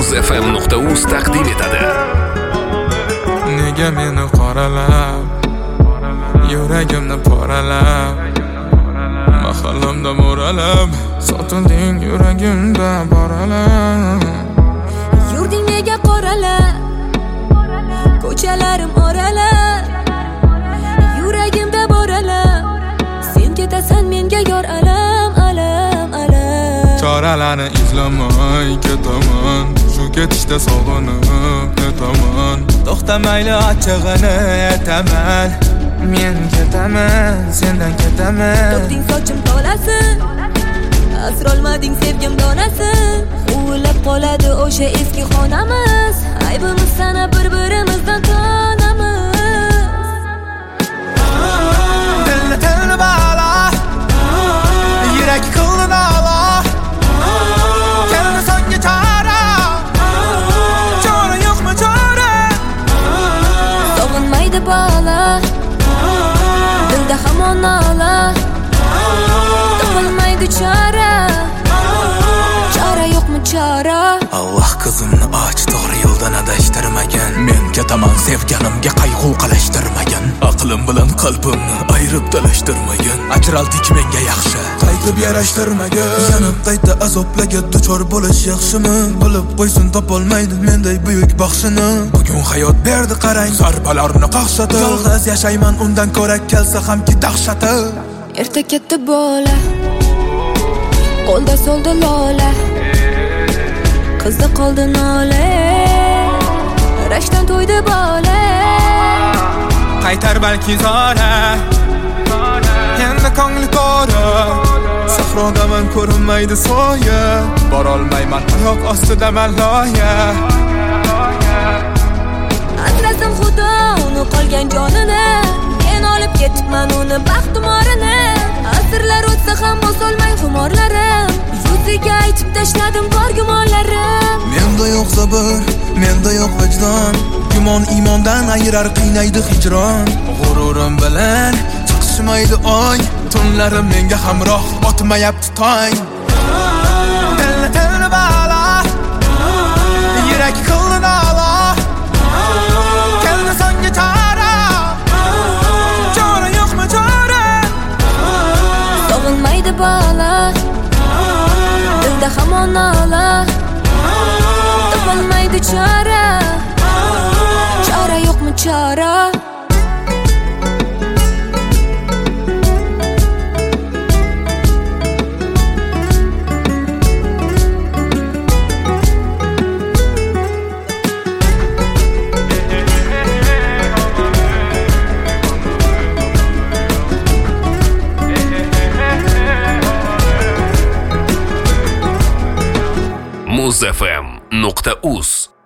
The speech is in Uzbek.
muzfm.uz taqdim etadi. Nega meni qoralab, yuragimni poralab, mahallamda mo'ralab, sotilding yuragimda boralab. Yurding nega qoralab, ko'chalarim oralab, yuragimda boralab, sen ketasan menga yor alam, alam, alam. Choralarni izlamay ketaman, shu ketishda sog'inib ketaman. To'xtamayli achchig'ini aytaman, men ketaman, sendan ketaman. To'kding sochim tolasin, asrolmading sevgim donasin. Huvillab qoladi o'sha eski xonamiz, aybimiz sana bir-birimizdan tonamiz. Dilni tilni bala, yurak qildi nala, keldi songa chora, chora yo'qmi chora? Sog'inmaydi bola, dilda hamon nola, topilmaydi chora, chora yo'qmi chora? Allah qizimni och, to'g'ri yo'ldan adashtirmagan. Men ketaman sevganimga qayg'u qalashtirmagan. Aqlim bilan qalbimni ayirib talashtirmagan. Ajraldik menga yaxshi, qaytib yarashtirmagan. Yanib qayta azoblarga duchor bo'lish yaxshimi? Bilib qo'ysin topolmaydi menday buyuk baxshini. Bugun hayot berdi qarang, zarbalarni qaqshati. Yolg'iz yashayman undan ko'ra kelsa hamki dahshati. Erta ketdi bola, qo'lda soldi lola, qizda qoldi nola, rashkdan to'ydi bola. Qaytar balki zora, endi ko'ngli ko'ra. Sahrodaman ko'rinmaydi soya, borolmayman oyoq ostidaman loya. Asrasin xudo uni qolgan jonini, men olib ketibman uni baxtimorini. Asrlar o'tsa ham bosolmay xumorlarim, yuziga aytib tashladim bor gumonlarim. Menda yo'q sabr, menda yo'q vijdon. Gumon iymondan ayirar, qiynaydi hijron. G'ururim bilan chiqishmaydi oy, tunlarim menga hamroh otmayapti tong. Dilni tilni bala, yurak qildi nala, keldi songa chora, chora yo'qmi chora? Sog'inmaydi bola, dilda hamon nola, topolmaydi chora, chora yo'qmi chora? muzfm.uz